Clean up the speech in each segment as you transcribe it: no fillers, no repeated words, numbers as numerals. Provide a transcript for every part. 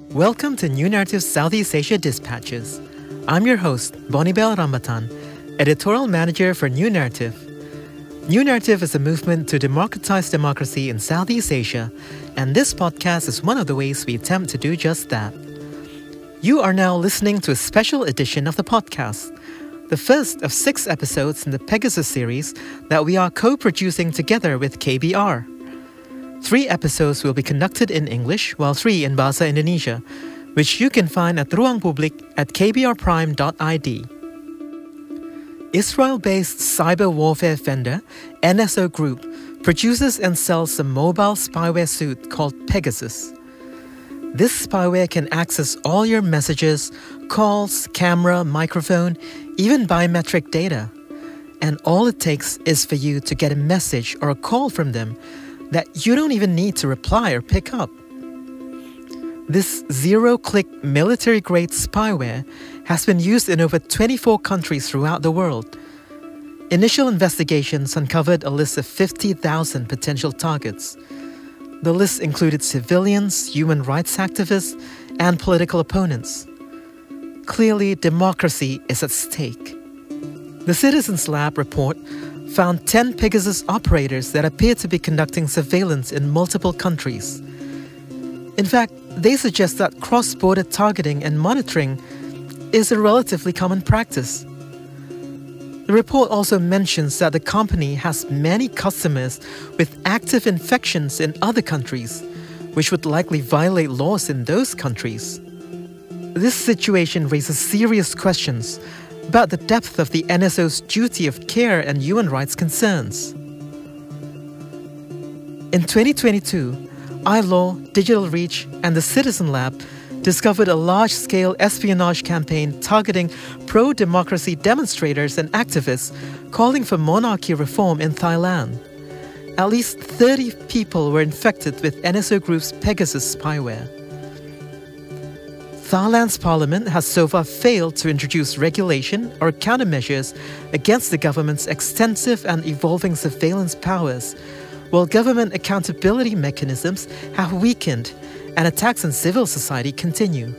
Welcome to New Narrative Southeast Asia Dispatches. I'm your host, Bonibel Rambatan, editorial manager for New Narrative. New Narrative is a movement to democratize democracy in Southeast Asia, and this podcast is one of the ways we attempt to do just that. You are now listening to a special edition of the podcast, the first of 6 episodes in the Pegasus series that we are co-producing together with KBR. 3 episodes will be conducted in English, while 3 in Bahasa Indonesia, which you can find at Ruang Publik at kbrprime.id. Israel-based cyber warfare vendor NSO Group produces and sells a mobile spyware suite called Pegasus. This spyware can access all your messages, calls, camera, microphone, even biometric data. And all it takes is for you to get a message or a call from them that you don't even need to reply or pick up. This zero-click military-grade spyware has been used in over 24 countries throughout the world. Initial investigations uncovered a list of 50,000 potential targets. The list included civilians, human rights activists, and political opponents. Clearly, democracy is at stake. The Citizens Lab report found 10 Pegasus operators that appear to be conducting surveillance in multiple countries. In fact, they suggest that cross-border targeting and monitoring is a relatively common practice. The report also mentions that the company has many customers with active infections in other countries, which would likely violate laws in those countries. This situation raises serious questions about the depth of the NSO's duty of care and human rights concerns. In 2022, iLaw, Digital Reach, and the Citizen Lab discovered a large-scale espionage campaign targeting pro-democracy demonstrators and activists calling for monarchy reform in Thailand. At least 30 people were infected with NSO Group's Pegasus spyware. Thailand's parliament has so far failed to introduce regulation or countermeasures against the government's extensive and evolving surveillance powers, while government accountability mechanisms have weakened and attacks on civil society continue.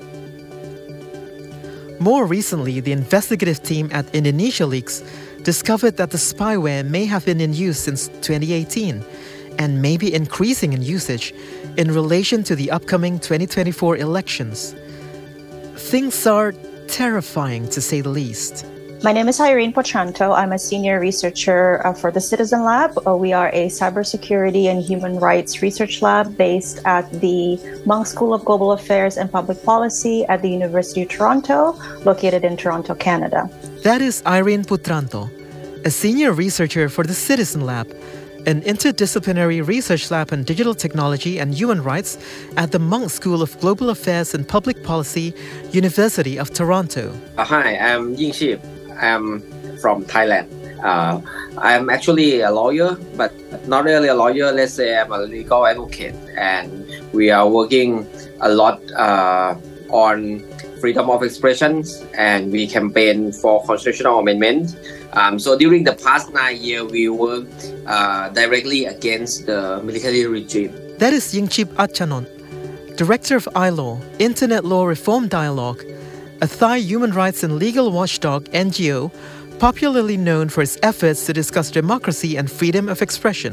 More recently, the investigative team at Indonesia Leaks discovered that the spyware may have been in use since 2018 and may be increasing in usage in relation to the upcoming 2024 elections. Things are terrifying, to say the least. My name is Irene Potranto. I'm a senior researcher for the Citizen Lab. We are a cybersecurity and human rights research lab based at the Munk School of Global Affairs and Public Policy at the University of Toronto, located in Toronto, Canada. That is Irene Potranto, a senior researcher for the Citizen Lab, an interdisciplinary research lab on digital technology and human rights at the Munk School of Global Affairs and Public Policy, University of Toronto. Hi, I'm Ying Ship. I'm from Thailand. I'm actually a lawyer, but not really a lawyer. Let's say I'm a legal advocate, and we are working a lot on freedom of expression, and we campaign for constitutional amendment. So during the past 9 years, we worked directly against the military regime. That is Yingchip Achanon, director of iLaw, Internet Law Reform Dialogue, a Thai human rights and legal watchdog NGO popularly known for its efforts to discuss democracy and freedom of expression.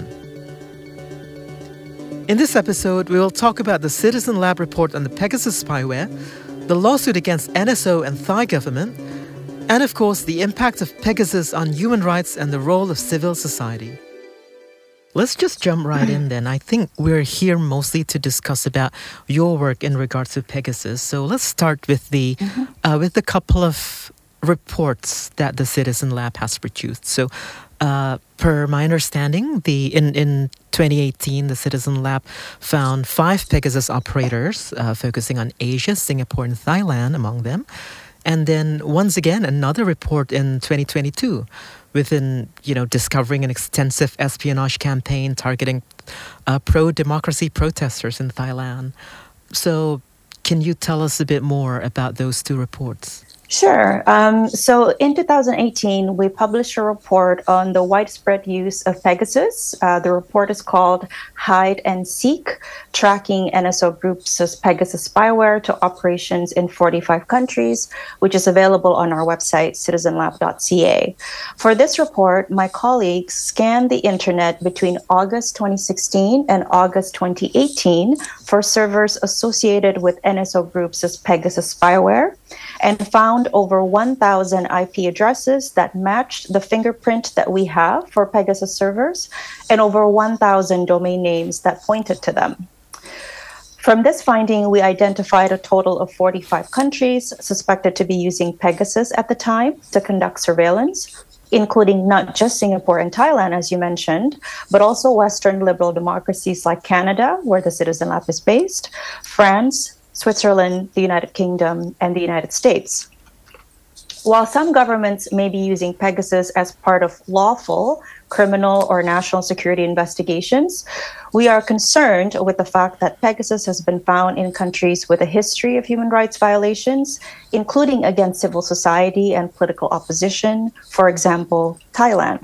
In this episode, we will talk about the Citizen Lab report on the Pegasus spyware, the lawsuit against NSO and Thai government, and of course the impact of Pegasus on human rights and the role of civil society. Let's just jump right in then. I think we're here mostly to discuss about your work in regards to Pegasus. So let's start with the couple of reports that the Citizen Lab has produced. So per my understanding, in 2018, the Citizen Lab found 5 Pegasus operators focusing on Asia, Singapore, and Thailand among them. And then once again, another report in 2022 within, discovering an extensive espionage campaign targeting pro-democracy protesters in Thailand. So can you tell us a bit more about those 2 reports? Sure. So in 2018, we published a report on the widespread use of Pegasus. The report is called Hide and Seek, Tracking NSO Group's Pegasus Spyware to Operations in 45 Countries, which is available on our website, citizenlab.ca. For this report, my colleagues scanned the internet between August 2016 and August 2018 for servers associated with NSO Group's Pegasus spyware, and found over 1,000 IP addresses that matched the fingerprint that we have for Pegasus servers, and over 1,000 domain names that pointed to them. From this finding, we identified a total of 45 countries suspected to be using Pegasus at the time to conduct surveillance, including not just Singapore and Thailand, as you mentioned, but also Western liberal democracies like Canada, where the Citizen Lab is based, France, Switzerland, the United Kingdom, and the United States. While some governments may be using Pegasus as part of lawful criminal or national security investigations, we are concerned with the fact that Pegasus has been found in countries with a history of human rights violations, including against civil society and political opposition, for example, Thailand.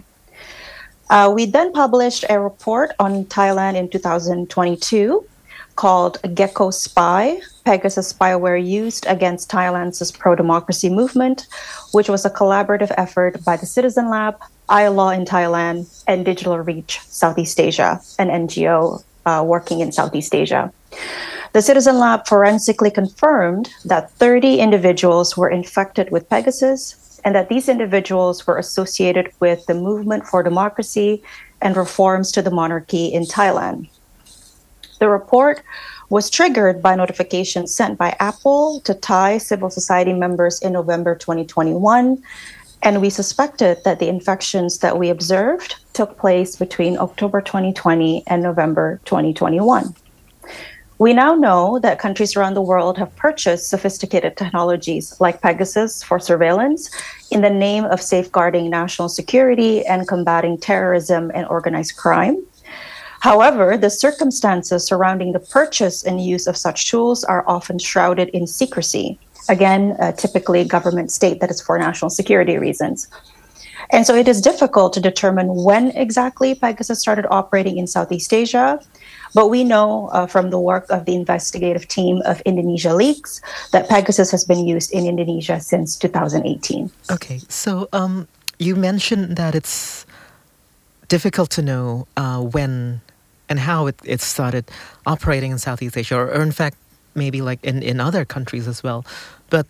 We then published a report on Thailand in 2022 called Gecko Spy, Pegasus spyware used against Thailand's pro-democracy movement, which was a collaborative effort by the Citizen Lab, iLaw in Thailand, and Digital Reach Southeast Asia, an NGO working in Southeast Asia. The Citizen Lab forensically confirmed that 30 individuals were infected with Pegasus, and that these individuals were associated with the Movement for Democracy and Reforms to the Monarchy in Thailand. The report was triggered by notifications sent by Apple to Thai civil society members in November 2021, and we suspected that the infections that we observed took place between October 2020 and November 2021. We now know that countries around the world have purchased sophisticated technologies like Pegasus for surveillance in the name of safeguarding national security and combating terrorism and organized crime. However, the circumstances surrounding the purchase and use of such tools are often shrouded in secrecy. Again, typically government state that is for national security reasons. And so it is difficult to determine when exactly Pegasus started operating in Southeast Asia, but we know from the work of the investigative team of Indonesia Leaks that Pegasus has been used in Indonesia since 2018. Okay, so you mentioned that it's difficult to know when and how it started operating in Southeast Asia, or in fact, maybe like in other countries as well. But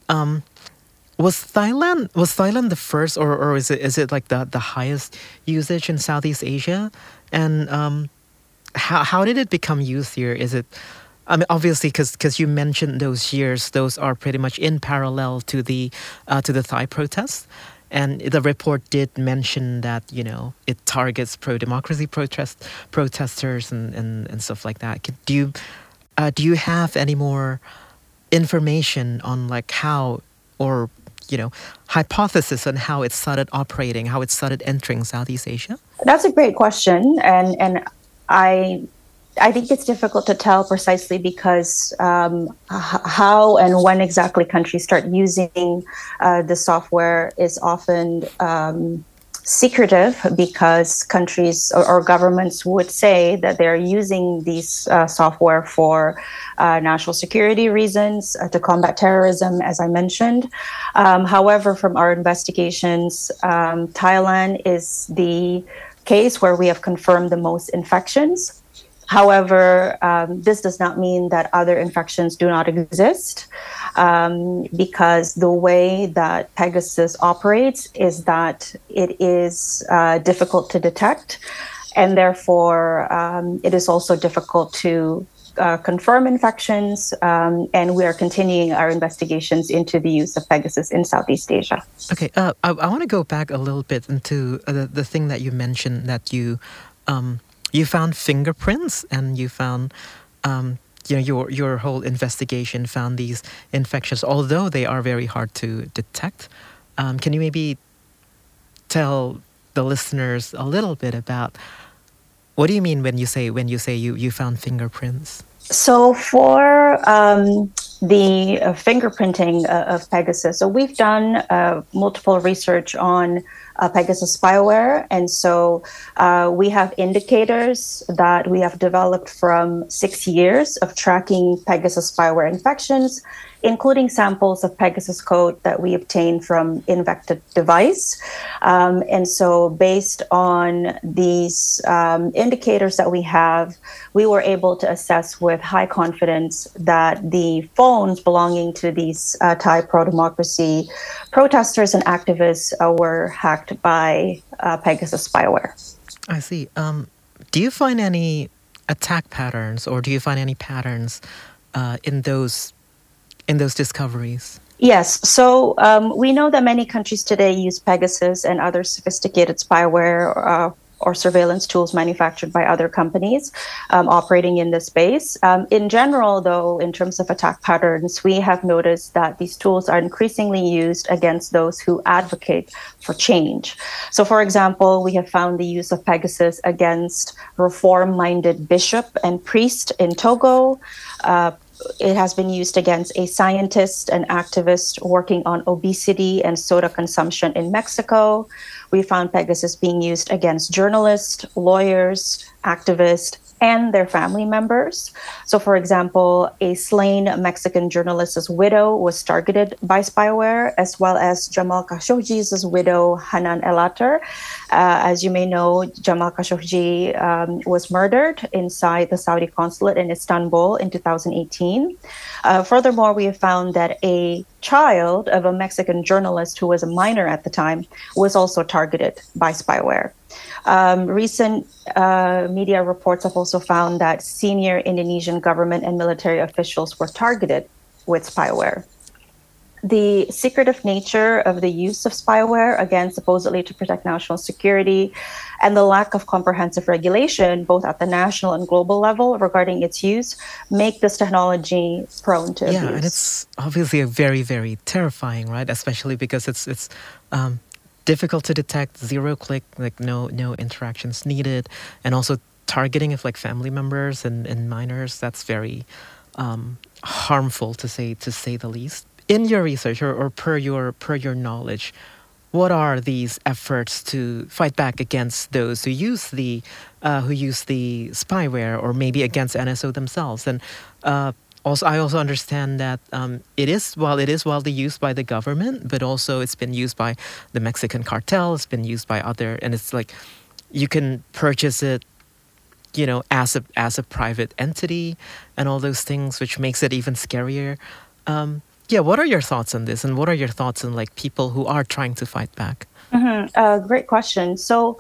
was Thailand the first, or is it like the highest usage in Southeast Asia? And how did it become used here? Is it, I mean, obviously, because you mentioned those years, those are pretty much in parallel to the Thai protests. And the report did mention that, you know, it targets pro-democracy protesters and stuff like that. Do you have any more information on like how, or, you know, hypothesis on how it started operating, how it started entering Southeast Asia? That's a great question. And I think it's difficult to tell precisely because how and when exactly countries start using the software is often secretive, because countries or governments would say that they're using these software for national security reasons, to combat terrorism, as I mentioned. However, from our investigations, Thailand is the case where we have confirmed the most infections. However, this does not mean that other infections do not exist, because the way that Pegasus operates is that it is difficult to detect, and therefore it is also difficult to confirm infections, and we are continuing our investigations into the use of Pegasus in Southeast Asia. Okay, I want to go back a little bit into the thing that you mentioned, that you found fingerprints, and you found, you know, your whole investigation found these infections, although they are very hard to detect. Can you maybe tell the listeners a little bit about what do you mean when you say you found fingerprints? So for the fingerprinting of Pegasus. So we've done multiple research on Pegasus spyware. And so we have indicators that we have developed from 6 years of tracking Pegasus spyware infections, including samples of Pegasus code that we obtained from infected device. And so based on these indicators that we have, we were able to assess with high confidence that the phones belonging to these Thai pro-democracy protesters and activists were hacked by Pegasus spyware. I see. Do you find any attack patterns, or do you find any patterns in those discoveries? Yes. So we know that many countries today use Pegasus and other sophisticated spyware or surveillance tools manufactured by other companies operating in this space. In general, though, in terms of attack patterns, we have noticed that these tools are increasingly used against those who advocate for change. So, for example, we have found the use of Pegasus against reform-minded bishop and priest in Togo. It has been used against a scientist and activist working on obesity and soda consumption in Mexico. We found Pegasus being used against journalists, lawyers, activists, and their family members. So, for example, a slain Mexican journalist's widow was targeted by spyware, as well as Jamal Khashoggi's widow, Hanan El-Attar. As you may know, Jamal Khashoggi was murdered inside the Saudi consulate in Istanbul in 2018. Furthermore, we have found that a child of a Mexican journalist who was a minor at the time was also targeted by spyware. Recent media reports have also found that senior Indonesian government and military officials were targeted with spyware. The secretive nature of the use of spyware, again, supposedly to protect national security, and the lack of comprehensive regulation, both at the national and global level regarding its use, make this technology prone to abuse. Yeah, and it's obviously a very, very terrifying, right? Especially because it's difficult to detect, zero click, like no interactions needed, and also targeting of like family members and minors. That's very harmful to say the least. In your research or per your knowledge, what are these efforts to fight back against those who use the spyware, or maybe against NSO themselves? And also, I also understand that it is widely used by the government, but also it's been used by the Mexican cartel. It's been used by other, and it's like you can purchase it, as a private entity, and all those things, which makes it even scarier. What are your thoughts on this, and what are your thoughts on like people who are trying to fight back? Great question. So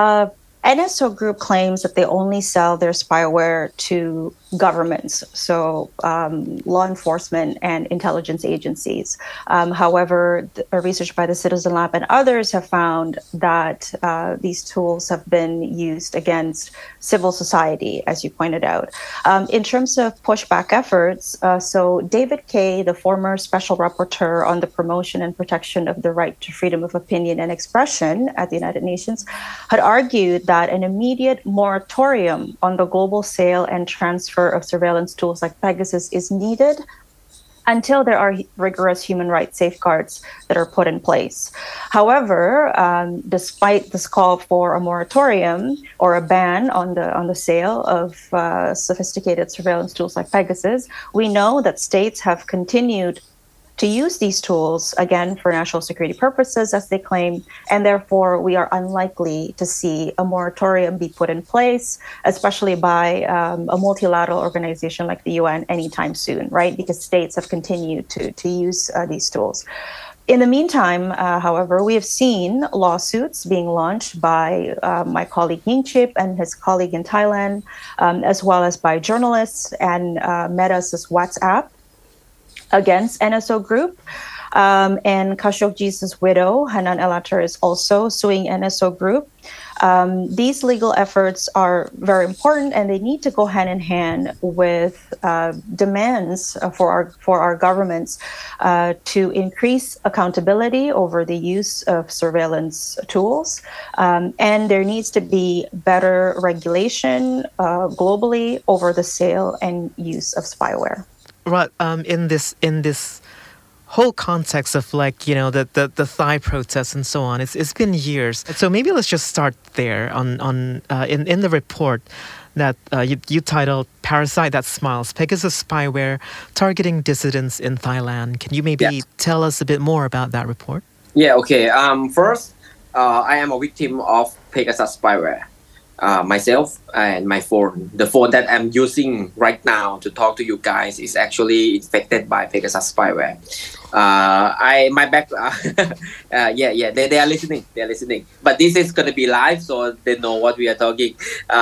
NSO Group claims that they only sell their spyware to governments, so law enforcement and intelligence agencies. However, research by the Citizen Lab and others have found that these tools have been used against civil society, as you pointed out. In terms of pushback efforts, so David Kaye, the former special rapporteur on the promotion and protection of the right to freedom of opinion and expression at the United Nations, had argued that an immediate moratorium on the global sale and transfer of surveillance tools like Pegasus is needed until there are rigorous human rights safeguards that are put in place. However, despite this call for a moratorium or a ban on the sale of sophisticated surveillance tools like Pegasus, we know that states have continued to use these tools, again, for national security purposes, as they claim, and therefore we are unlikely to see a moratorium be put in place, especially by a multilateral organization like the UN anytime soon, right? Because states have continued to use these tools. In the meantime, however, we have seen lawsuits being launched by my colleague Ying Chip and his colleague in Thailand, as well as by journalists and Meta's WhatsApp, against NSO Group. And Khashoggi's widow, Hanan El-Attar, is also suing NSO Group. These legal efforts are very important, and they need to go hand in hand with demands for our governments to increase accountability over the use of surveillance tools. And there needs to be better regulation globally over the sale and use of spyware. right, in this whole context of like, you know, the Thai protests and so on, it's been years. So maybe let's just start there in the report that you titled "Parasite That Smiles: Pegasus Spyware Targeting Dissidents in Thailand." Can you maybe tell us a bit more about that report? Yeah, okay. First, I am a victim of Pegasus spyware. Myself and my phone. The phone that I'm using right now to talk to you guys is actually infected by Pegasus spyware. My back, they are listening. They are listening. But this is gonna be live, so they know what we are talking.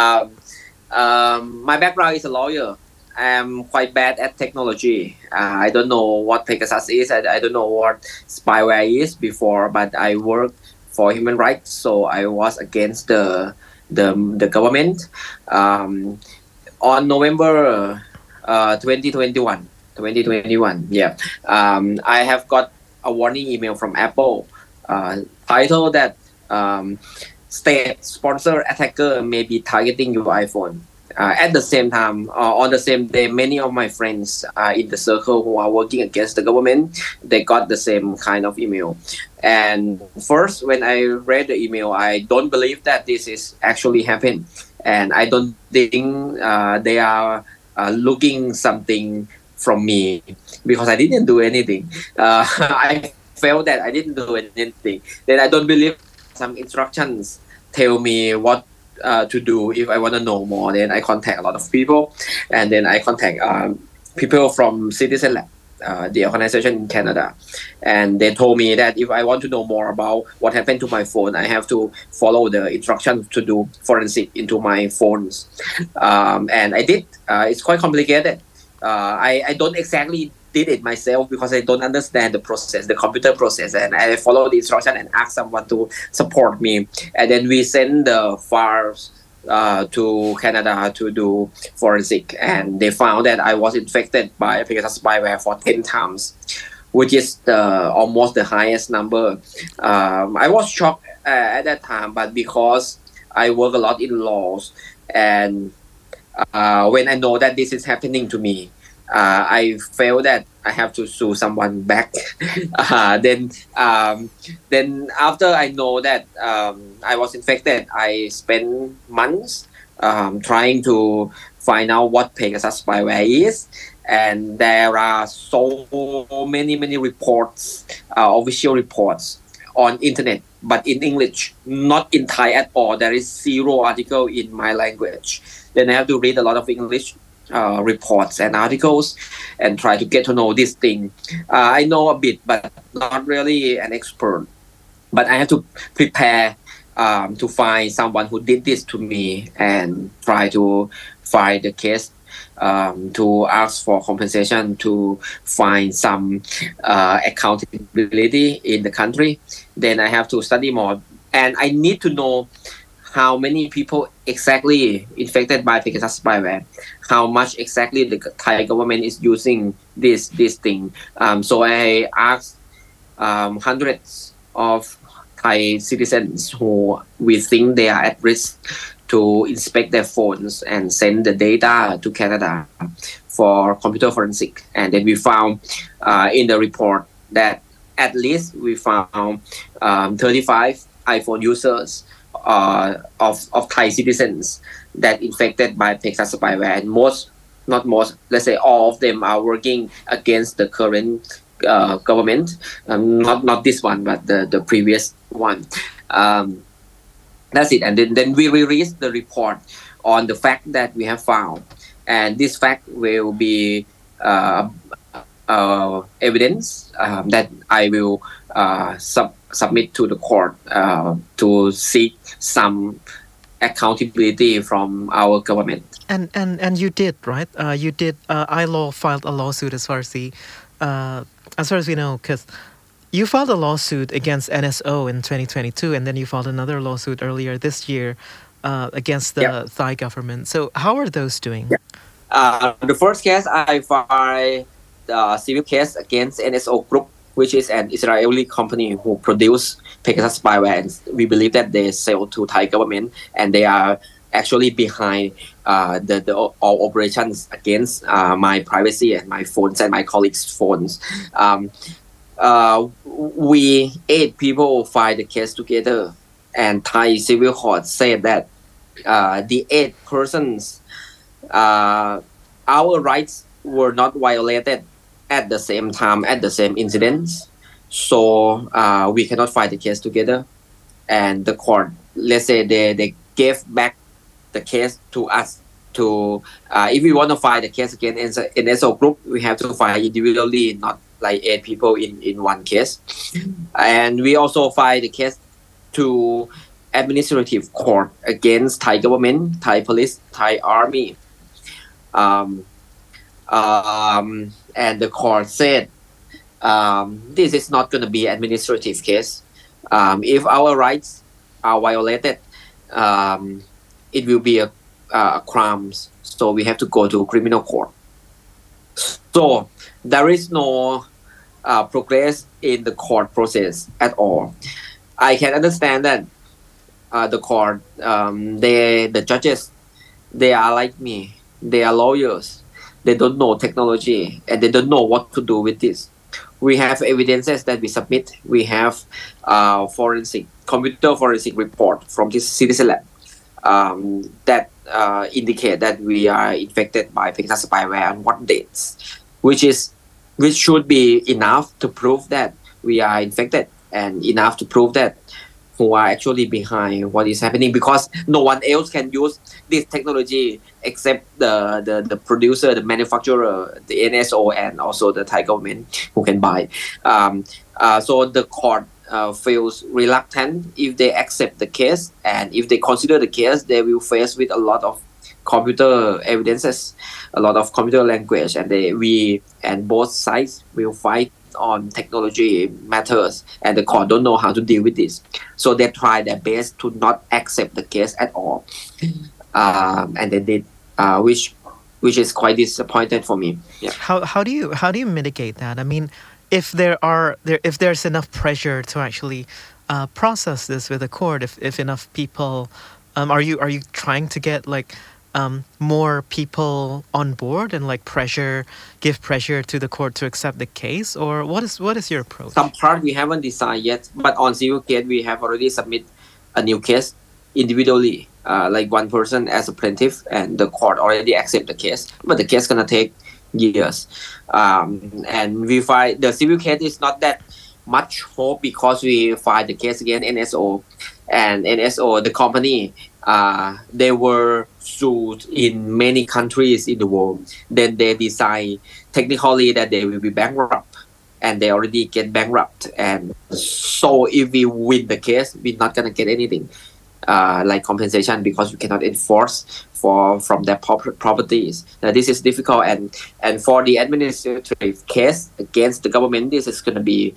My background is a lawyer. I'm quite bad at technology. I don't know what Pegasus is. I don't know what spyware is before, but I worked for human rights, so I was against the government. On November 2021, I have got a warning email from Apple titled that state-sponsored attacker may be targeting your iPhone. At the same time, on the same day, many of my friends in the circle who are working against the government, they got the same kind of email. And first, when I read the email, I don't believe that this is actually happening. And I don't think they are looking something from me because I didn't do anything. I felt that I didn't do anything. Then I don't believe some instructions tell me what to do if I want to know more. Then I contact a lot of people, and then I contact people from Citizen Lab, the organization in Canada, and they told me that if I want to know more about what happened to my phone, I have to follow the instructions to do forensic into my phones, and I did. It's quite complicated. I don't exactly did it myself because I don't understand the process, the computer process, and I follow the instruction and ask someone to support me, and then we send the files to Canada to do forensic, and they found that I was infected by Pegasus spyware for 10 times, which is almost the highest number. I was shocked at that time, but because I work a lot in laws, and when I know that this is happening to me, I felt that I have to sue someone back. Then after I know that I was infected, I spent months trying to find out what Pegasus spyware is. And there are so many reports, official reports on internet, but in English, not in Thai at all. There is 0 article in my language. Then I have to read a lot of English reports and articles and try to get to know this thing. I know a bit, but not really an expert. But I have to prepare to find someone who did this to me and try to find the case, to ask for compensation, to find some accountability in the country. Then I have to study more, and I need to know how many people exactly infected by Pegasus spyware, how much exactly the Thai government is using this thing. So I asked hundreds of Thai citizens who we think they are at risk to inspect their phones and send the data to Canada for computer forensic. And then we found in the report that at least we found 35 iPhone users of Thai citizens that infected by Pegasus spyware, and let's say all of them are working against the current government, not this one, but the previous one. That's it. And then we released the report on the fact that we have found, and this fact will be evidence that I will submit to the court to seek some accountability from our government. And you did, right? You did. iLaw filed a lawsuit as far as we know, because you filed a lawsuit against NSO in 2022, and then you filed another lawsuit earlier this year against the Thai government. So how are those doing? The first case, I filed the civil case against NSO Group, which is an Israeli company who produce Pegasus spyware. And we believe that they sell to Thai government, and they are actually behind all operations against my privacy and my phones and my colleagues' phones. We 8 people filed the case together, and Thai civil court said that the 8 persons, our rights were not violated at the same time, at the same incidents. So we cannot file the case together. And the court, let's say they gave back the case to us. To if we want to file the case against NSO group, we have to file individually, not like 8 people in one case. And we also filed the case to administrative court against Thai government, Thai police, Thai army. And the court said this is not going to be administrative case. If our rights are violated, it will be a crimes. So we have to go to criminal court. So there is no progress in the court process at all. I can understand that the court, the judges, they are like me. They are lawyers. They don't know technology and they don't know what to do with this. We have evidences that we submit. We have computer forensic report from this Citizen Lab that indicate that we are infected by Pegasus spyware on what dates, which should be enough to prove that we are infected and enough to prove that who are actually behind what is happening, because no one else can use this technology except the producer, the manufacturer, the NSO, and also the Thai government who can buy. So the court feels reluctant if they accept the case, and if they consider the case, they will face with a lot of computer evidences, a lot of computer language, and we and both sides will fight on technology matters, and the court don't know how to deal with this. So they try their best to not accept the case at all, and they did, which is quite disappointed for me. Yeah. How do you mitigate that? I mean, if there's enough pressure to actually process this with the court, if enough people, are you trying to get like more people on board and like give pressure to the court to accept the case, or what is your approach? Some part we haven't decided yet, but on civil case we have already submit a new case individually, like one person as a plaintiff, and the court already accept the case, but the case gonna take years. And we find the civil case is not that much hope, because we filed the case against NSO, and NSO, the company, they were sued in many countries in the world. Then they decide technically that they will be bankrupt, and they already get bankrupt. And so if we win the case, we're not gonna get anything like compensation, because we cannot enforce from their properties. Now, this is difficult, and for the administrative case against the government, this is gonna be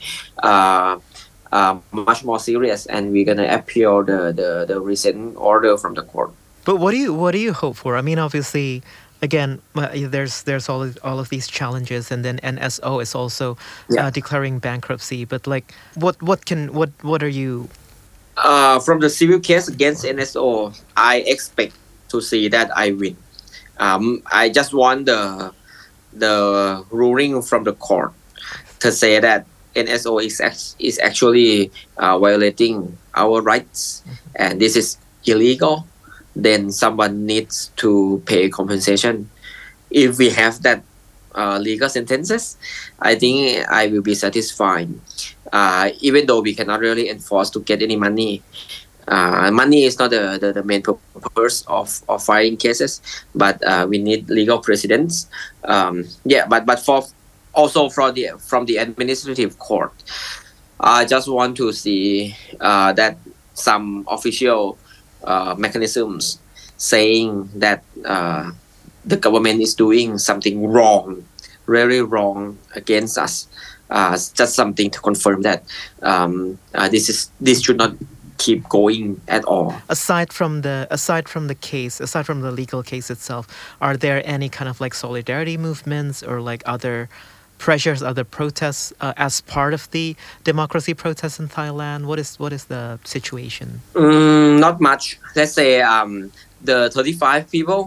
much more serious, and we're gonna appeal the recent order from the court. But what do you hope for? I mean, obviously, again, there's all of these challenges, and then NSO is also declaring bankruptcy. But like, what are you? From the civil case against NSO, I expect to see that I win. I just want the ruling from the court to say that NSO is actually violating our rights, and this is illegal. Then someone needs to pay compensation. If we have that legal sentences, I think I will be satisfied. Even though we cannot really enforce to get any money. Money is not the main purpose of filing cases, but we need legal precedents. But from the administrative court, I just want to see that some official mechanisms saying that the government is doing something wrong, really wrong against us. Just something to confirm that this should not keep going at all. Aside from the legal case itself, are there any kind of like solidarity movements or like other pressures, other protests as part of the democracy protests in Thailand? What is the situation? Not much. Let's say the 35 people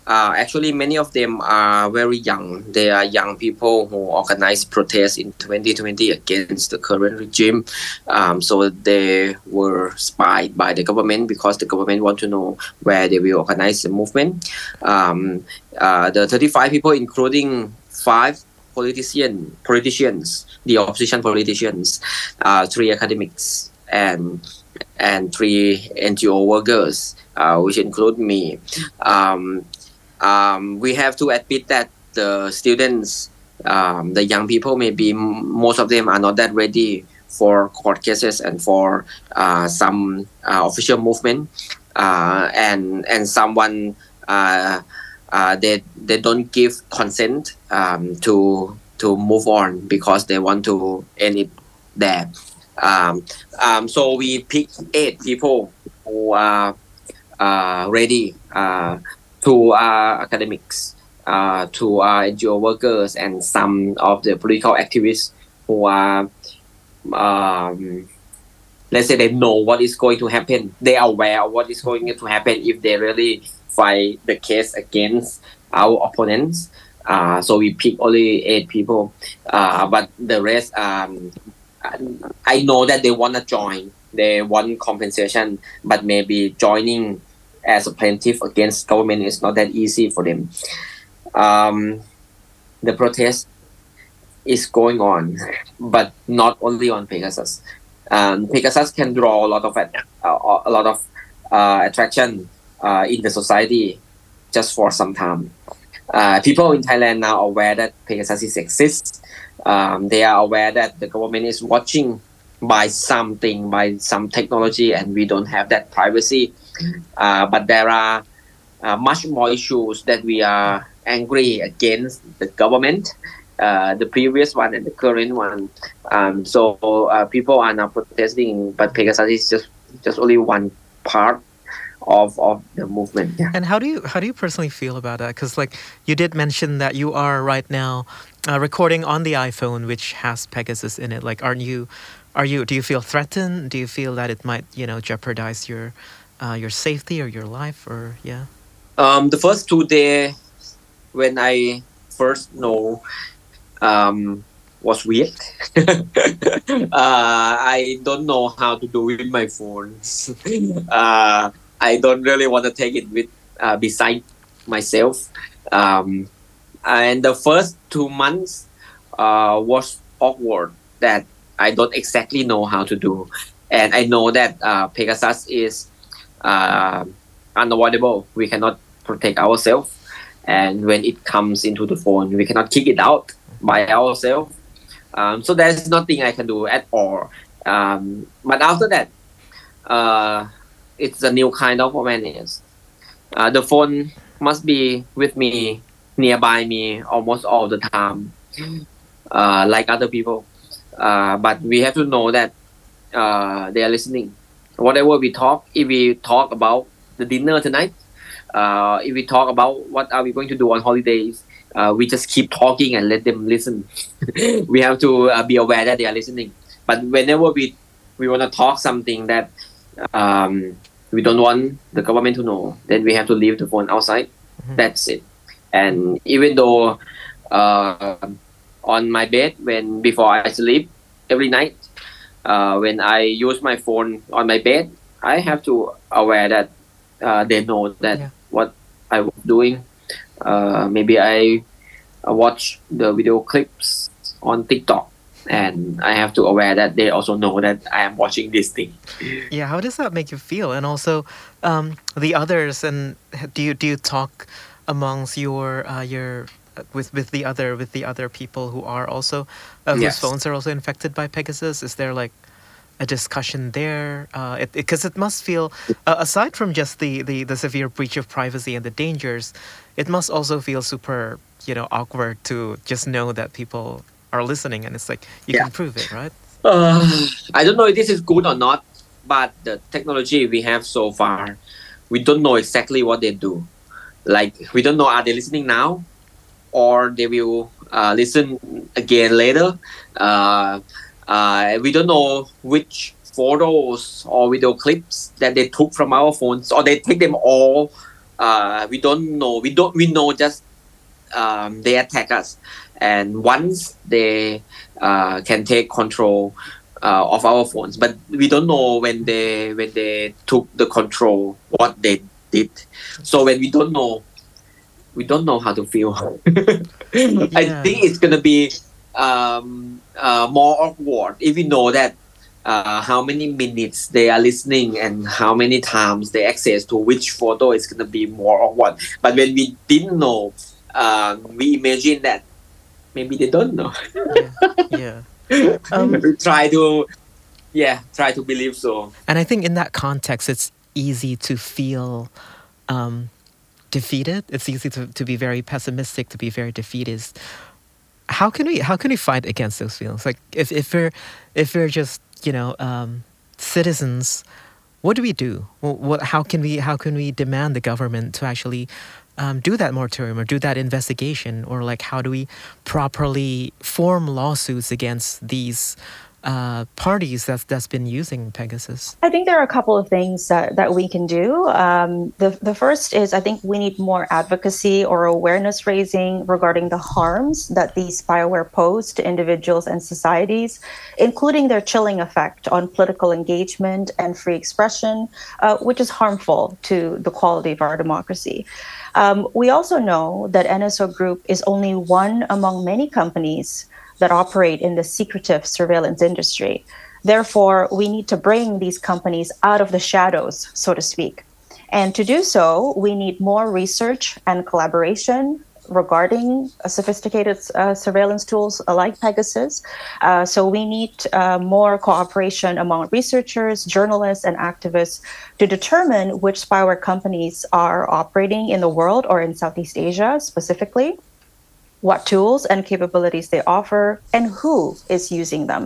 Actually, many of them are very young. They are young people who organized protests in 2020 against the current regime. So they were spied by the government because the government want to know where they will organize the movement. The 35 people, including 5 politicians, the opposition politicians, 3 academics, and 3 NGO workers, which include me. We have to admit that the students, the young people, maybe most of them are not that ready for court cases and for some official movement, and someone they don't give consent to move on because they want to end it there. So we picked 8 people who are ready. 2 are academics, 2 are NGO workers, and some of the political activists who are, let's say, they know what is going to happen. They are aware of what is going to happen if they really fight the case against our opponents. So we pick only 8 people, but the rest, I know that they want to join. They want compensation, but maybe joining as a plaintiff against government is not that easy for them. The protest is going on, but not only on Pegasus. Pegasus can draw a lot of attraction in the society just for some time. People in Thailand now are aware that Pegasus exists. They are aware that the government is watching by some technology, and we don't have that privacy. But there are much more issues that we are angry against the government, the previous one and the current one. So people are now protesting, but Pegasus is just only one part of the movement. Yeah. And how do you personally feel about that? Because like you did mention that you are right now recording on the iPhone, which has Pegasus in it. Like, do you feel threatened? Do you feel that it might jeopardize your safety or your life, or yeah? The first 2 days when I first know was weird. I don't know how to do with my phones. I don't really want to take it with beside myself. And the first 2 months was awkward, that I don't exactly know how to do. And I know that Pegasus is unavoidable. We cannot protect ourselves. And when it comes into the phone, we cannot kick it out by ourselves. So there's nothing I can do at all. But after that, it's a new kind of awareness. The phone must be with me, nearby me almost all the time, like other people. But we have to know that they are listening. Whatever we talk, if we talk about the dinner tonight, if we talk about what are we going to do on holidays, we just keep talking and let them listen. We have to be aware that they are listening. But whenever we want to talk something that we don't want the government to know, then we have to leave the phone outside. Mm-hmm. That's it. And even though on my bed, before I sleep every night, when I use my phone on my bed, I have to aware that they know that what I was doing. Maybe I watch the video clips on TikTok, and I have to aware that they also know that I am watching this thing. Yeah, how does that make you feel? And also, the others, and do you talk amongst with the other people who are also whose phones are also infected by Pegasus? Is there like a discussion there? Because it must feel, aside from just the severe breach of privacy and the dangers, it must also feel super awkward to just know that people are listening, and it's like you can prove it, right? I don't know if this is good or not, but the technology we have so far, we don't know exactly what they do. Like, we don't know, are they listening now, or they will listen again later. We don't know which photos or video clips that they took from our phones, or they take them all we don't know. We know just they attack us, and once they can take control of our phones, but we don't know when they took the control what they did. So when we don't know how to feel. I think it's gonna be more awkward if we know that how many minutes they are listening and how many times they access to which photo is gonna be more awkward. But when we didn't know, we imagine that maybe they don't know. Yeah. Try to believe so. And I think in that context, it's easy to feel defeated. It's easy to be very pessimistic, to be very defeatist. How can we fight against those feelings? Like if we're just citizens, what do we do? How can we demand the government to actually do that moratorium or do that investigation, or like how do we properly form lawsuits against these parties that's been using Pegasus? I think there are a couple of things that we can do. The first is, I think we need more advocacy or awareness raising regarding the harms that these spyware pose to individuals and societies, including their chilling effect on political engagement and free expression, which is harmful to the quality of our democracy. We also know that NSO Group is only one among many companies that operate in the secretive surveillance industry. Therefore, we need to bring these companies out of the shadows, so to speak. And to do so, we need more research and collaboration regarding sophisticated surveillance tools like Pegasus. So we need more cooperation among researchers, journalists, and activists to determine which spyware companies are operating in the world or in Southeast Asia specifically, what tools and capabilities they offer, and who is using them.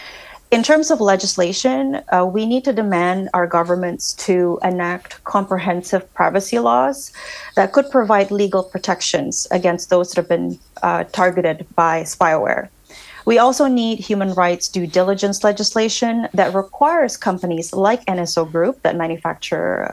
In terms of legislation, we need to demand our governments to enact comprehensive privacy laws that could provide legal protections against those that have been targeted by spyware. We also need human rights due diligence legislation that requires companies like NSO Group that manufacture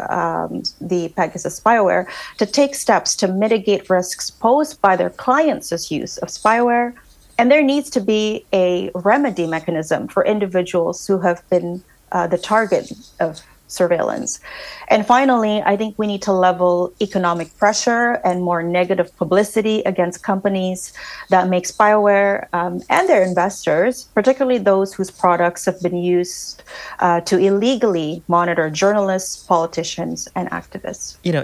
the Pegasus spyware to take steps to mitigate risks posed by their clients' use of spyware. And there needs to be a remedy mechanism for individuals who have been the target of surveillance. And finally, I think we need to level economic pressure and more negative publicity against companies that make spyware and their investors, particularly those whose products have been used to illegally monitor journalists, politicians, and activists. You know,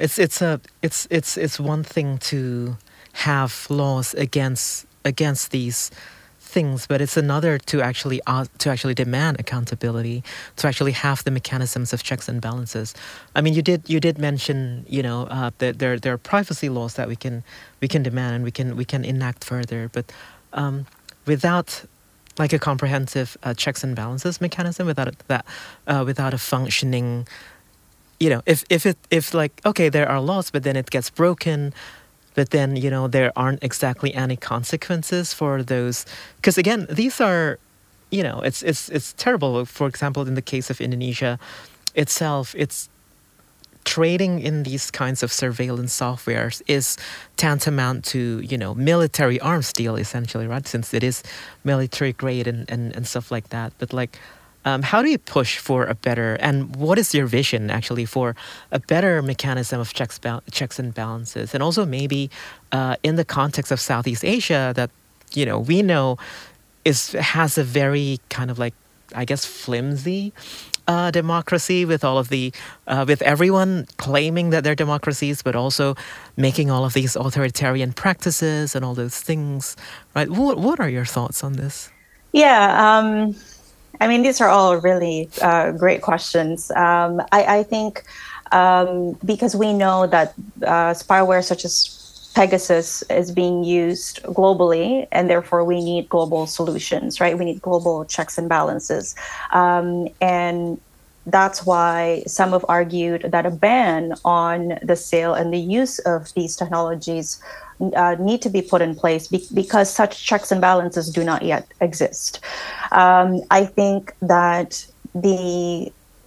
it's one thing to have laws against these things, but it's another to actually demand accountability, to actually have the mechanisms of checks and balances. I mean, you did mention, that there are privacy laws that we can demand and we can enact further, but without like a comprehensive checks and balances mechanism, without a functioning, if like, okay, there are laws, but then it gets broken. But then, there aren't exactly any consequences for those. Because again, these are, it's terrible. For example, in the case of Indonesia itself, it's trading in these kinds of surveillance softwares is tantamount to, military arms deal, essentially, right? Since it is military grade and stuff like that. But like, how do you push for a better, and what is your vision actually for a better mechanism of checks and balances? And also maybe in the context of Southeast Asia that, we know has a very kind of like, I guess, flimsy democracy with all of the, with everyone claiming that they're democracies, but also making all of these authoritarian practices and all those things, right? What are your thoughts on this? Yeah, I mean, these are all really great questions. I think because we know that spyware such as Pegasus is being used globally, and therefore we need global solutions, right? We need global checks and balances. And that's why some have argued that a ban on the sale and the use of these technologies need to be put in place because such checks and balances do not yet exist. I think that the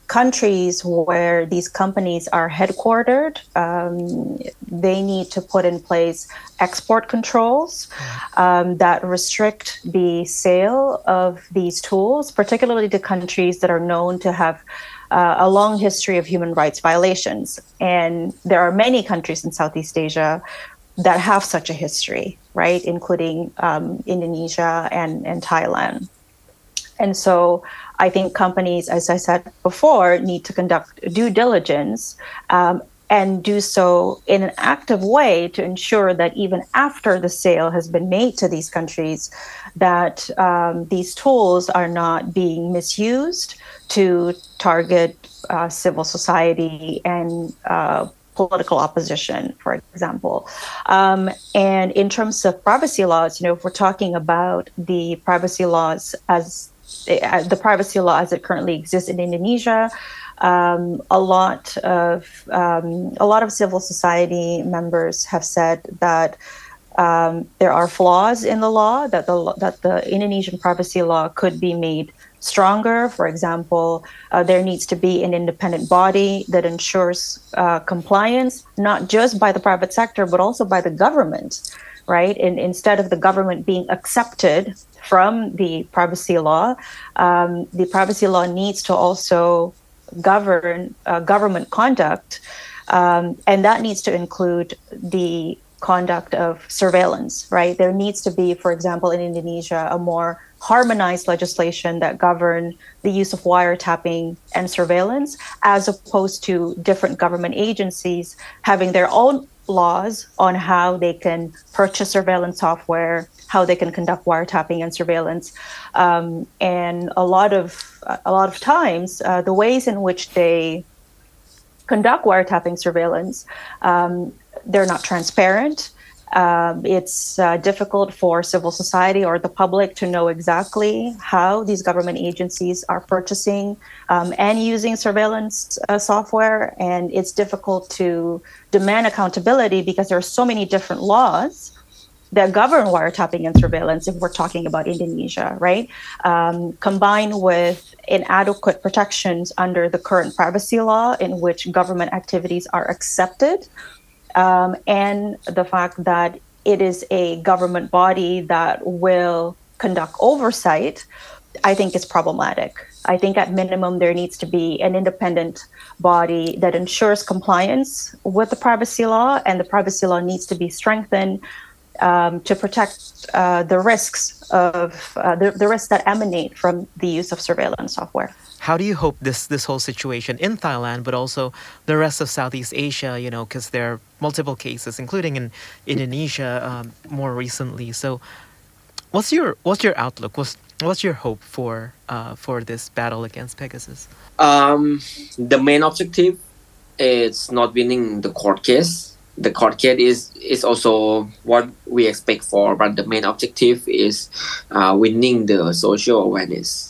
countries where these companies are headquartered, they need to put in place export controls that restrict the sale of these tools, particularly to countries that are known to have a long history of human rights violations. And there are many countries in Southeast Asia that have such a history, right, including Indonesia and Thailand. And so I think companies, as I said before, need to conduct due diligence and do so in an active way to ensure that even after the sale has been made to these countries, that these tools are not being misused to target civil society and political opposition, for example. And in terms of privacy laws, if we're talking about the privacy laws as it currently exists in Indonesia, a lot of civil society members have said that there are flaws in the law, that the Indonesian privacy law could be made stronger. For example, there needs to be an independent body that ensures compliance, not just by the private sector, but also by the government, right? And instead of the government being accepted from the privacy law needs to also govern government conduct, and that needs to include the conduct of surveillance, right? There needs to be, for example, in Indonesia, a more harmonized legislation that govern the use of wiretapping and surveillance, as opposed to different government agencies having their own laws on how they can purchase surveillance software, how they can conduct wiretapping and surveillance, and a lot of times the ways in which they conduct wiretapping surveillance, they're not transparent. It's difficult for civil society or the public to know exactly how these government agencies are purchasing and using surveillance software. And it's difficult to demand accountability because there are so many different laws that govern wiretapping and surveillance if we're talking about Indonesia, right? Combined with inadequate protections under the current privacy law in which government activities are accepted, and the fact that it is a government body that will conduct oversight, I think is problematic. I think at minimum there needs to be an independent body that ensures compliance with the privacy law, and the privacy law needs to be strengthened to protect the risks that emanate from the use of surveillance software. How do you hope this whole situation in Thailand, but also the rest of Southeast Asia, because there are multiple cases, including in Indonesia more recently. So what's your outlook? What's your hope for this battle against Pegasus? The main objective is not winning the court case. The court case is also what we expect for, but the main objective is winning the social awareness.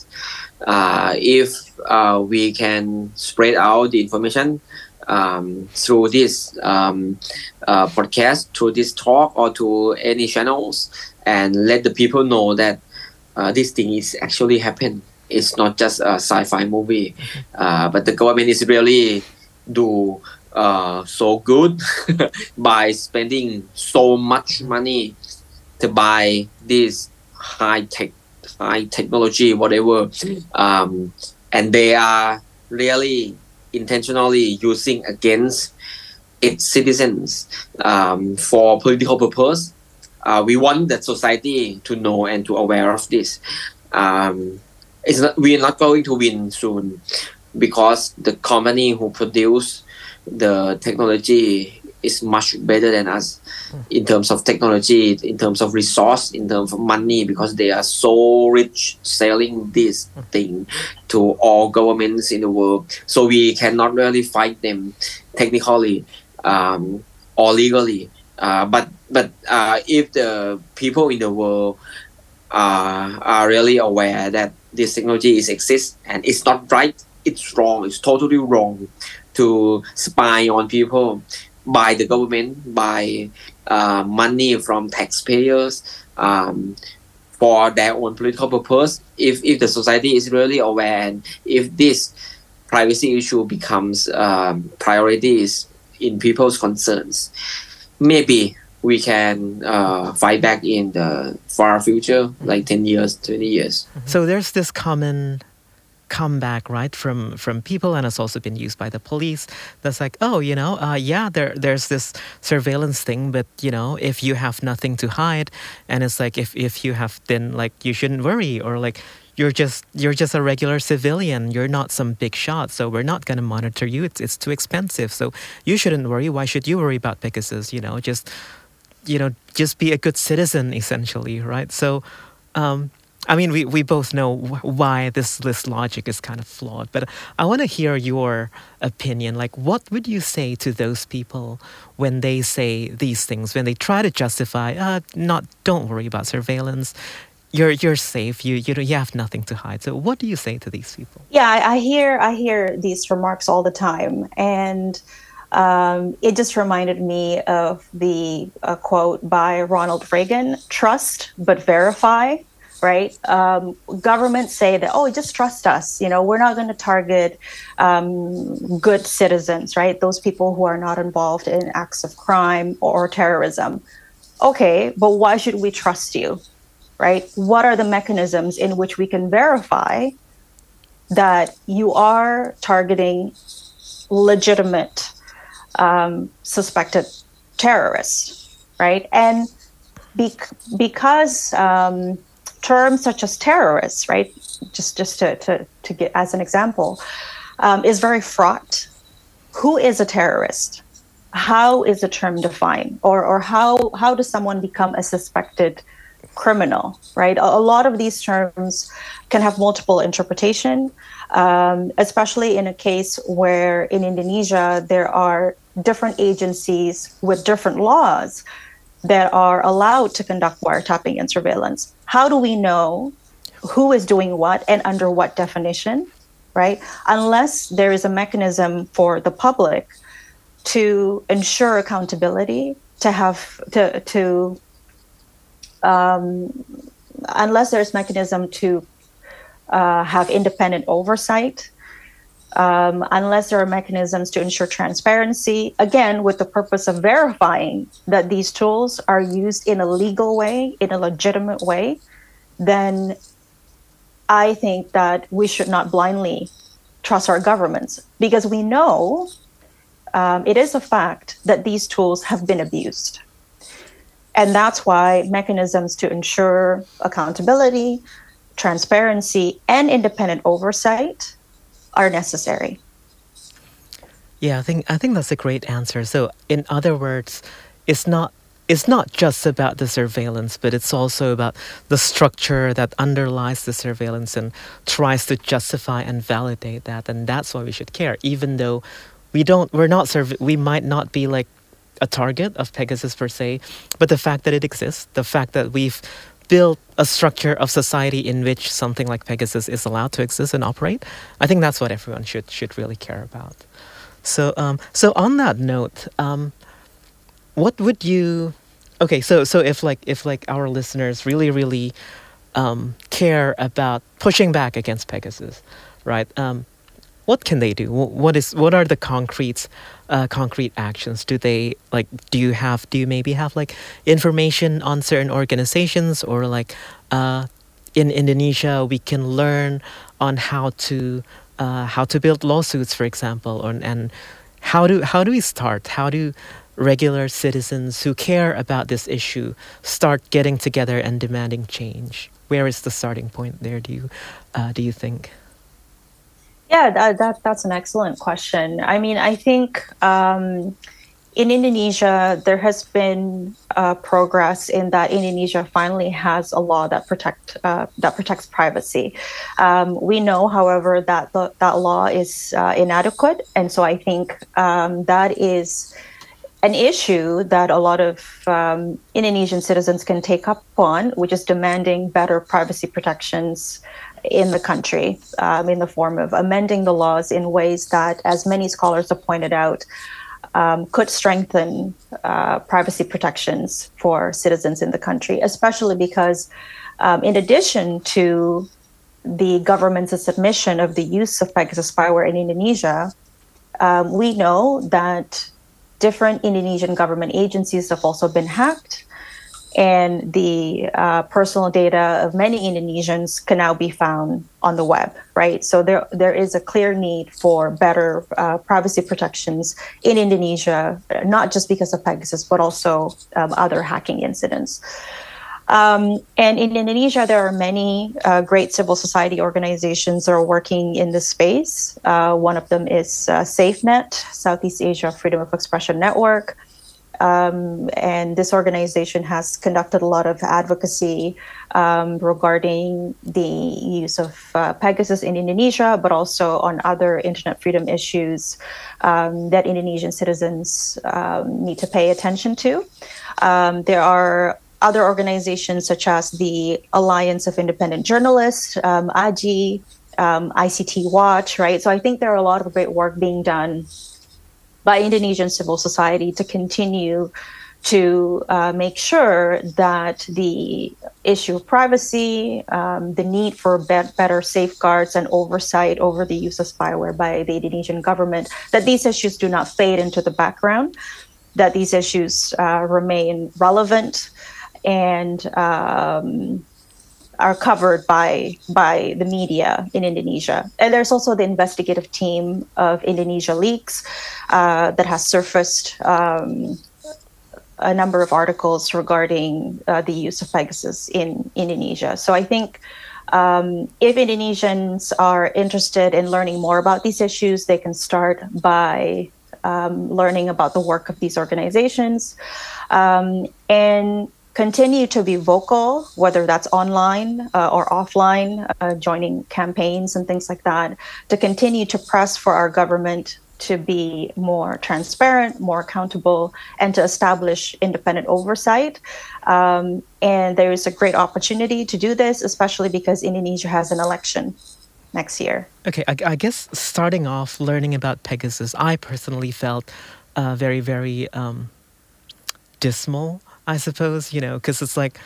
If we can spread out the information through this podcast, through this talk, or to any channels, and let the people know that this thing is actually happened. It's not just a sci-fi movie, but the government is really do so good by spending so much money to buy this high technology, whatever, and they are really intentionally using against its citizens for political purpose. We want the society to know and to aware of this. We're not going to win soon because the company who produce the technology is much better than us in terms of technology, in terms of resource, in terms of money, because they are so rich selling this thing to all governments in the world. So we cannot really fight them technically or legally. But if the people in the world are really aware that this technology exists and it's not right, it's wrong, it's totally wrong to spy on people by the government, by money from taxpayers for their own political purpose. If the society is really aware, and if this privacy issue becomes priorities in people's concerns, maybe we can fight back in the far future, like 10 years, 20 years. So there's this common comeback, right, from people, and it's also been used by the police. That's like, oh, yeah, there's this surveillance thing, but if you have nothing to hide, and it's like if you have, then like you shouldn't worry, or like you're just a regular civilian, you're not some big shot, so we're not gonna monitor you. It's too expensive, so you shouldn't worry. Why should you worry about Pegasus? Just be a good citizen, essentially, right? So. I mean, we both know why this logic is kind of flawed, but I want to hear your opinion. Like, what would you say to those people when they say these things, when they try to justify, don't worry about surveillance, you're safe, you have nothing to hide. So what do you say to these people? Yeah, I hear these remarks all the time, and it just reminded me of the quote by Ronald Reagan: "Trust but verify." Right? Governments say that, just trust us. We're not going to target good citizens, right? Those people who are not involved in acts of crime or terrorism. Okay, but why should we trust you, right? What are the mechanisms in which we can verify that you are targeting legitimate suspected terrorists, right? And because terms such as terrorists, right, just to get as an example, is very fraught. Who is a terrorist? How is the term defined? Or how does someone become a suspected criminal, right? A lot of these terms can have multiple interpretation, especially in a case where in Indonesia there are different agencies with different laws that are allowed to conduct wiretapping and surveillance. How do we know who is doing what and under what definition, right? Unless there is a mechanism for the public to ensure accountability, unless there's mechanism to have independent oversight, unless there are mechanisms to ensure transparency, again, with the purpose of verifying that these tools are used in a legal way, in a legitimate way, then I think that we should not blindly trust our governments, because we know it is a fact that these tools have been abused. And that's why mechanisms to ensure accountability, transparency, and independent oversight are necessary. Yeah, I think that's a great answer. So in other words, it's not just about the surveillance, but it's also about the structure that underlies the surveillance and tries to justify and validate that. And that's why we should care, even though we might not be like a target of Pegasus per se, but the fact that it exists, the fact that we've build a structure of society in which something like Pegasus is allowed to exist and operate, I think that's what everyone should really care about. So on that note, what would you? Okay, so if our listeners really care about pushing back against Pegasus, right? What can they do? What are the concrete actions? Do you maybe have like information on certain organizations, or like in Indonesia we can learn on how to build lawsuits, for example, and how do we start? How do regular citizens who care about this issue start getting together and demanding change? Where is the starting point there? Do you think? Yeah, that's an excellent question. I mean, I think in Indonesia, there has been progress in that Indonesia finally has a law that protects privacy. We know, however, that that law is inadequate, and so I think that is an issue that a lot of Indonesian citizens can take up on, which is demanding better privacy protections in the country, in the form of amending the laws in ways that, as many scholars have pointed out, could strengthen privacy protections for citizens in the country, especially because in addition to the government's submission of the use of Pegasus spyware in Indonesia, we know that different Indonesian government agencies have also been hacked, and the personal data of many Indonesians can now be found on the web, right? So there is a clear need for better privacy protections in Indonesia, not just because of Pegasus, but also other hacking incidents. And in Indonesia, there are many great civil society organizations that are working in this space. One of them is SafeNet, Southeast Asia Freedom of Expression Network. And this organization has conducted a lot of advocacy regarding the use of Pegasus in Indonesia, but also on other internet freedom issues that Indonesian citizens need to pay attention to. There are other organizations such as the Alliance of Independent Journalists, AJI, ICT Watch, right? So I think there are a lot of great work being done by Indonesian civil society to continue to make sure that the issue of privacy, the need for better safeguards and oversight over the use of spyware by the Indonesian government, that these issues do not fade into the background, that these issues remain relevant and are covered by the media in Indonesia. And there's also the investigative team of Indonesia Leaks that has surfaced a number of articles regarding the use of Pegasus in Indonesia. So I think if Indonesians are interested in learning more about these issues, they can start by learning about the work of these organizations and continue to be vocal, whether that's online or offline, joining campaigns and things like that, to continue to press for our government to be more transparent, more accountable, and to establish independent oversight. And there is a great opportunity to do this, especially because Indonesia has an election next year. Okay, I guess starting off learning about Pegasus, I personally felt very, very dismal, I suppose, because it's like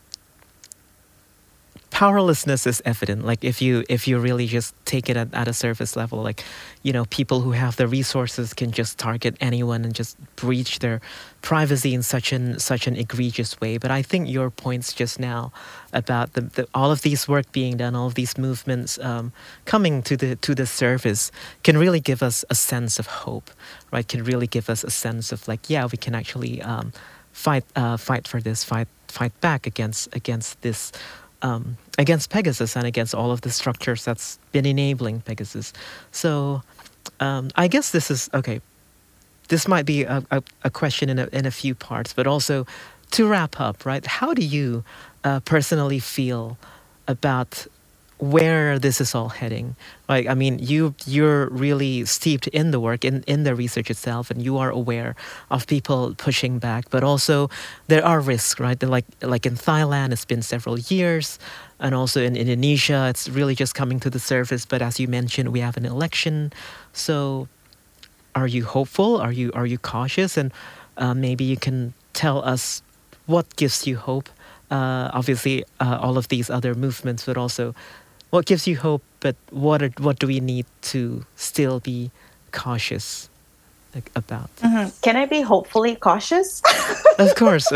powerlessness is evident. Like if you really just take it at a surface level, like, people who have the resources can just target anyone and just breach their privacy in such an egregious way. But I think your points just now about all of these work being done, all of these movements coming to the surface can really give us a sense of hope, right? Can really give us a sense of like, yeah, we can actually fight for this, fight back against this, against Pegasus and against all of the structures that's been enabling Pegasus. So I guess this is okay. This might be a question in a few parts, but also to wrap up, right? How do you personally feel about where this is all heading? Like, I mean, you're really steeped in the work, in the research itself, and you are aware of people pushing back, but also there are risks, right? Like in Thailand, it's been several years, and also in Indonesia, it's really just coming to the surface. But as you mentioned, we have an election. So are you hopeful? Are you cautious? And maybe you can tell us what gives you hope. Obviously, all of these other movements, but also what gives you hope, but what do we need to still be cautious about? Mm-hmm. Can I be hopefully cautious? Of course.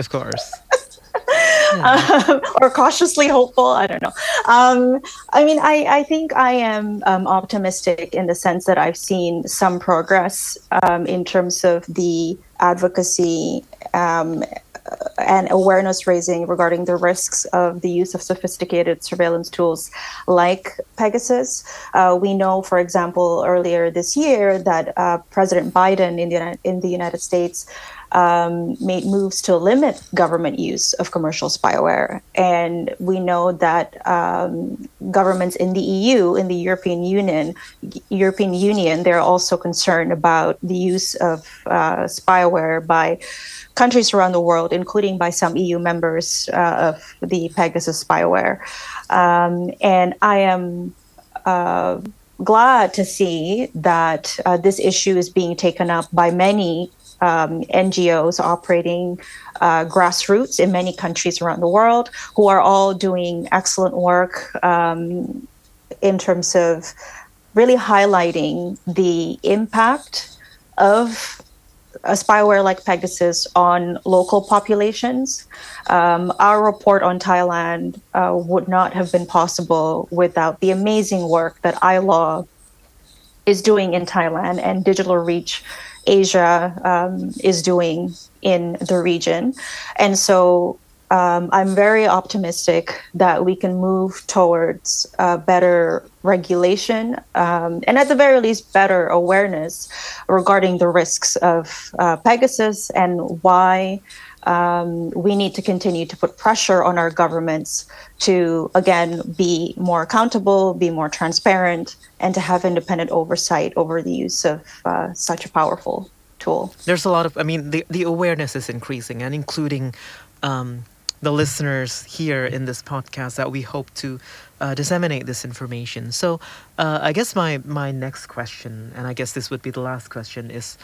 Yeah. Or cautiously hopeful, I don't know. I mean, I think I am optimistic in the sense that I've seen some progress in terms of the advocacy and awareness raising regarding the risks of the use of sophisticated surveillance tools like Pegasus. We know, for example, earlier this year that President Biden in the United States made moves to limit government use of commercial spyware. And we know that governments in the EU, in the European Union, they're also concerned about the use of spyware by countries around the world, including by some EU members of the Pegasus spyware. And I am glad to see that this issue is being taken up by many NGOs operating grassroots in many countries around the world, who are all doing excellent work in terms of really highlighting the impact of a spyware like Pegasus on local populations. Our report on Thailand would not have been possible without the amazing work that iLaw is doing in Thailand and Digital Reach Asia is doing in the region. And so I'm very optimistic that we can move towards better regulation and at the very least better awareness regarding the risks of Pegasus and why we need to continue to put pressure on our governments to, again, be more accountable, be more transparent, and to have independent oversight over the use of such a powerful tool. There's a lot of, the awareness is increasing, and including the listeners here in this podcast that we hope to disseminate this information. So I guess my next question, and I guess this would be the last question, is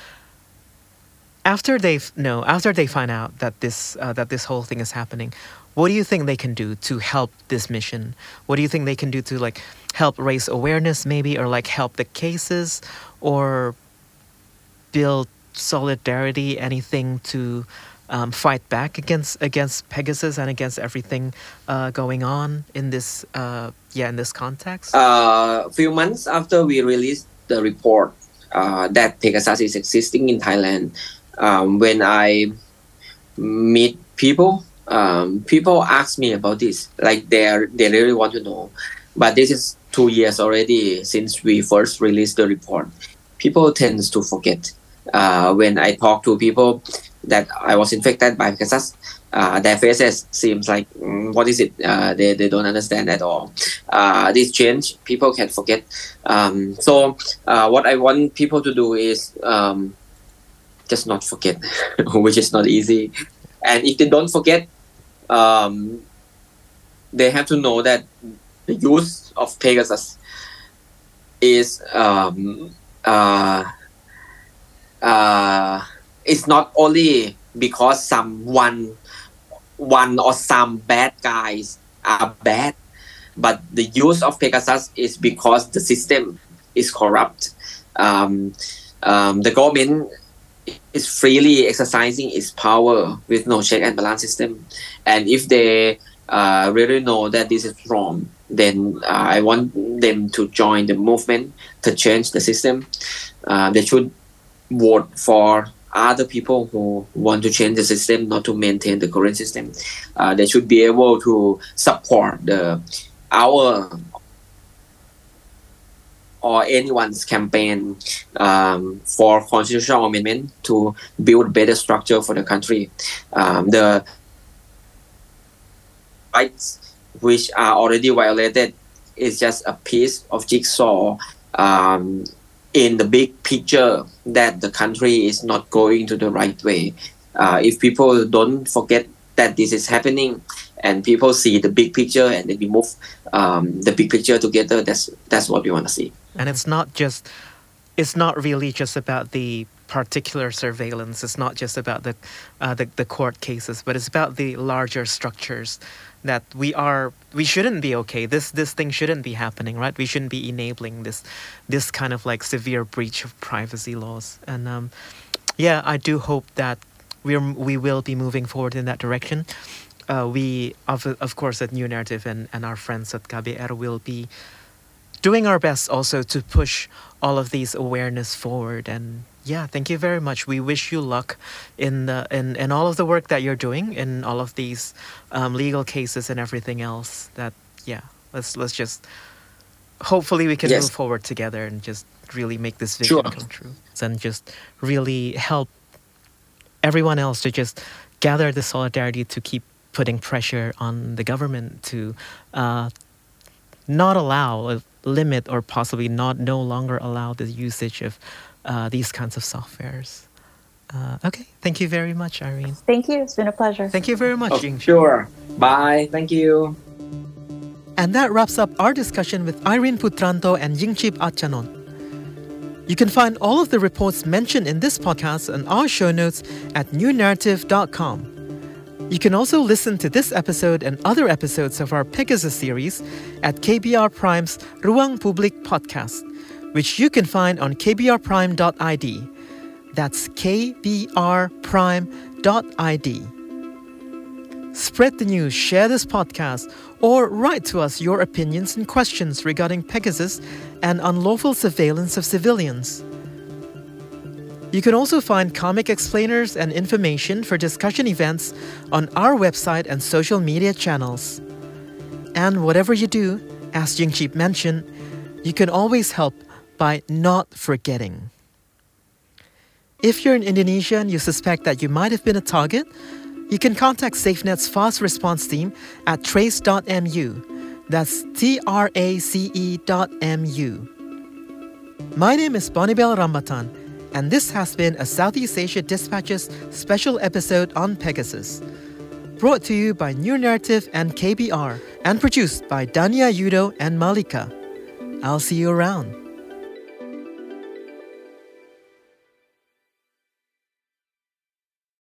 after they find out that this whole thing is happening, what do you think they can do to help this mission? What do you think they can do to help raise awareness maybe, or help the cases, or build solidarity, anything to fight back against Pegasus and against everything going on in this context? A few months after we released the report that Pegasus is existing in Thailand, when I meet people, people ask me about this. They really want to know. But this is 2 years already since we first released the report. People tend to forget. When I talk to people that I was infected by Pegasus, their faces seems like, what is it? They don't understand at all. This change, people can forget. So what I want people to do is just not forget, which is not easy. And if they don't forget, they have to know that the use of Pegasus is it's not only because one or some bad guys are bad, but the use of Pegasus is because the system is corrupt. The government is freely exercising its power with no check and balance system, and if they really know that this is wrong, then I want them to join the movement to change the system. They should vote for other people who want to change the system, not to maintain the current system. They should be able to support our or anyone's campaign for constitutional amendment to build better structure for the country. The rights which are already violated is just a piece of jigsaw in the big picture that the country is not going to the right way. If people don't forget that this is happening, and people see the big picture, and then we move the big picture together, that's what we want to see. And it's not really just about the particular surveillance. It's not just about the court cases, but it's about the larger structures that we shouldn't be okay. This thing shouldn't be happening, right? We shouldn't be enabling this kind of severe breach of privacy laws. And I do hope that we will be moving forward in that direction. We of course at New Narrative and our friends at KBR will be doing our best also to push all of these awareness forward. And thank you very much. We wish you luck in all of the work that you're doing, in all of these legal cases and everything else. Let's just hopefully we can move forward together and just really make this vision come true, and just really help everyone else to just gather the solidarity to keep putting pressure on the government to not allow, limit, or possibly no longer allow the usage of these kinds of softwares. Okay, thank you very much, Irene. Thank you. It's been a pleasure. Thank you very much, Yingxi. Sure. Bye. Thank you. And that wraps up our discussion with Irene Putranto and Yingchip Achanon. You can find all of the reports mentioned in this podcast and our show notes at newnarrative.com. You can also listen to this episode and other episodes of our Pegasus series at KBR Prime's Ruang Publik podcast, which you can find on kbrprime.id. That's kbrprime.id. Spread the news, share this podcast, or write to us your opinions and questions regarding Pegasus and unlawful surveillance of civilians. You can also find comic explainers and information for discussion events on our website and social media channels. And whatever you do, as Jingship mentioned, you can always help by not forgetting. If you're in Indonesia and you suspect that you might have been a target, you can contact SafeNet's fast response team at trace.mu. That's trace.mu. My name is Bonibel Rambatan, and this has been a Southeast Asia Dispatches special episode on Pegasus, brought to you by New Narrative and KBR, and produced by Dania Yudo and Malika. I'll see you around.